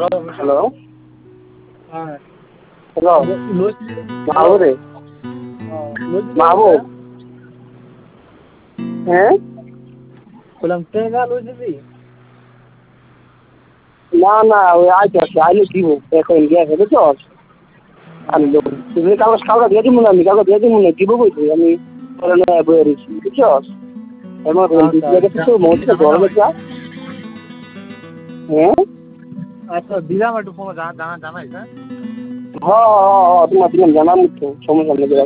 hello হ্যাঁ hello লইছি মাহবুব রে লইছি মাহবুব হ্যাঁ বললাম টেকা লইছি না না ওই আইতে আইলে দিব এখন গিয়ে বুঝছো আমি তুমি কাগজ দিয়ে দিব না আমি কাগজ দিয়ে দিব না দিব বলছি আমি বয়ে রয়েছি বুঝছো এমন কিছু মধ্যে গরমে যা হ্যাঁ আচ্ছা দিলাম একটু ফোন জানাইস হ্যাঁ হ্যাঁ তোমার দিলাম জানাম তো সমস্যা নেই